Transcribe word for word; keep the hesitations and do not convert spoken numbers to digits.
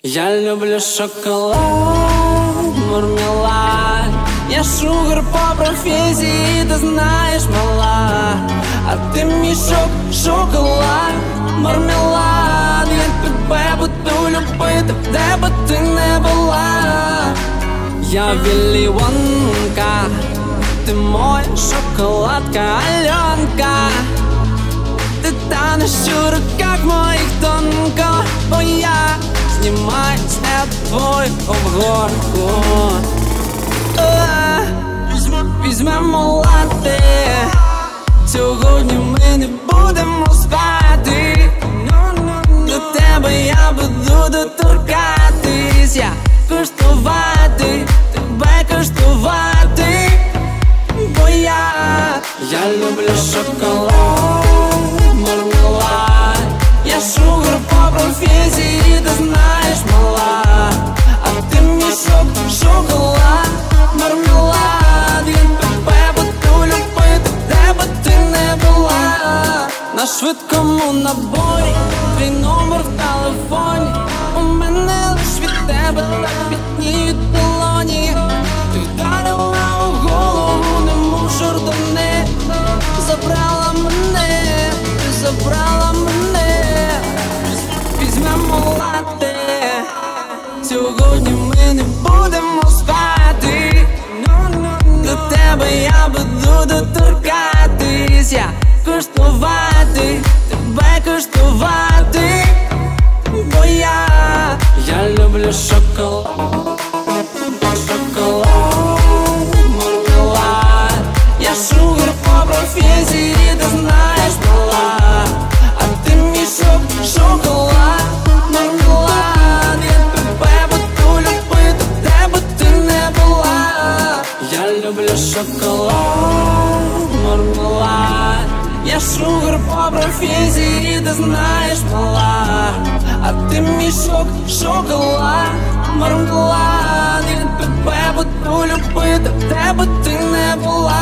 Я люблю шоколад, мармелад. Я шугар по професії, ти знаєш, мала. А ти мій шок, шоколад, мармелад. Я тебе буду любити, де би ти не була. Я Віллі Вонка, ти моя шоколадка, Альонка. Ты танешь в руках моих тонко, бо я знімаю з твою обгорку. Візьмемо лати, сьогодні ми не будемо спати. До тебе я буду доторкатись, я куштувати, тебе куштувати, бо я, я люблю шоколад, мармелад. Я шугар по професії, ти знаєш, мала. А ти мій шок, шоколад, мармелад. Я тебе буду любити, де би ти не була. На швидкому наборі твій номер в телефоні. У мене лиш від тебе так пітніють долоні. Ти вдарила у голову, немов шардоне. Забрала мене, ти забрала мене. Візьмемо лати, сьогодні ми не будемо спати. До тебе я буду доторкатись, я куштувати, тебе куштувати, бо я, я люблю шоколад, шоколад, мармелад. Я шугар по професії, ти знаєш, мала. А ти мій шок, шоколад, мармелад. Я тебе буду любити, де би ти не була. Я люблю шоколад, мармелад. Я шугар по професії, ти знаєш, мала. А ти мій шок, шоколад, мармелад. Я тебе буду любити, де би ти не була.